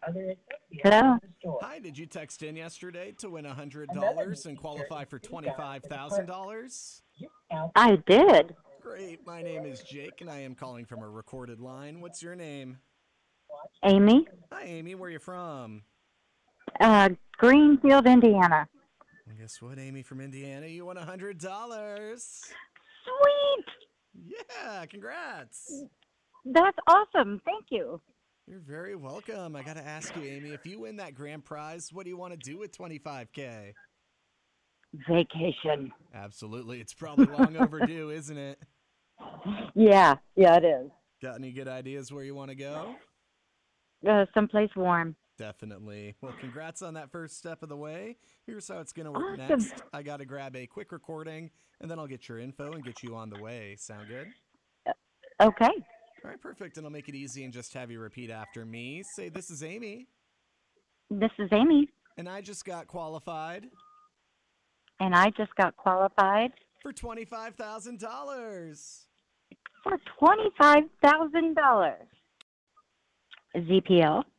Hello. Hi, did you text in yesterday to win $100 and qualify for $25,000? I did. Great, my name is Jake and I am calling from a recorded line. What's your name? Amy. Hi, Amy, where are you from? Greenfield, Indiana. Well, guess what, Amy from Indiana? You won $100. Sweet. Yeah, congrats. That's awesome. Thank you. You're very welcome. I got to ask you, Amy, if you win that grand prize, what do you want to do with 25K? Vacation. Absolutely. It's probably long overdue, isn't it? Yeah, it is. Got any good ideas where you want to go? Someplace warm. Definitely. Well, congrats on that first step of the way. Here's how it's going to work Awesome. next. I got to grab a quick recording, and then I'll get your info and get you on the way. Sound good? Okay. All right, perfect. And I'll make it easy and just have you repeat after me. Say, this is Amy, This is Amy, and I just got qualified and I just got qualified for $25,000. for $25,000. ZPL.